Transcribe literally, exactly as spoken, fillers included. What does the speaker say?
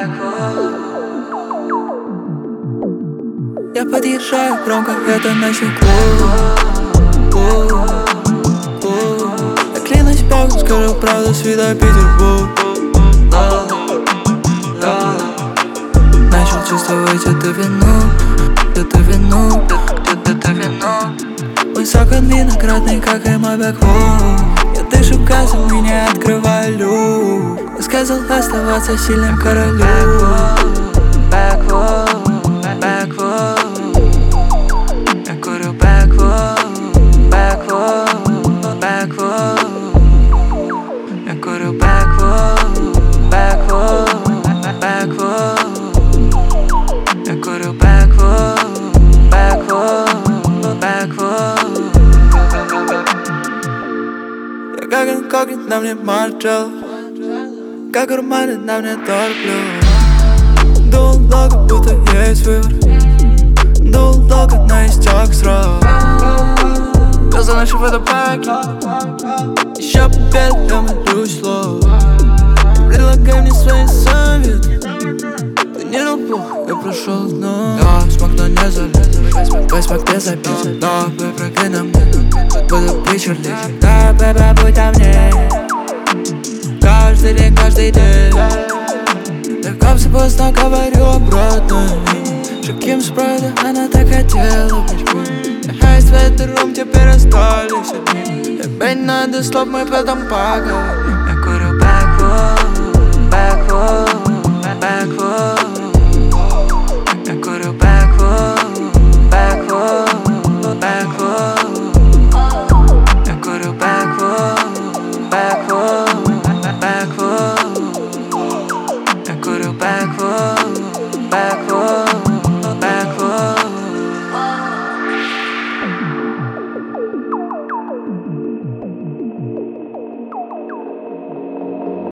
Я подъезжаю громко, это ночь клуб. Я клянусь Богом, скажу правду, святой Петербург. Начал чувствовать это вину, это вину, это вину. Мой сок он виноградный, как и мой бэквуд. Я дышу газом и не открываю люк. Я сказал оставаться сильным королю. Backward, backward, я курю backward, backward, backward, я курю backward, backward, backward, я курю backward, backward, backward. Я как инкогнит, на мне маршал, как урманы, на мне торплю. Дул долго, будто есть выбор. Дул долго, на истек срок. Глаза наши водопаки. Еще победа, я молюсь слов. Предлагай мне свои советы. Ты не лопух, я прошел дно. Я смог, но не залез. Твой смог без обид. Но прыгай на мне, буду вечерлить. Да, бэбэ, будь на мне. Каждый день, каждый день. Так поздно говорю обратно. Шагим спрайда, она так хотела быть queen. Я хайст в этот рум, теперь остались одни. Тебе не надо слов, мы потом поговорим. Я курю backward, backward, backward.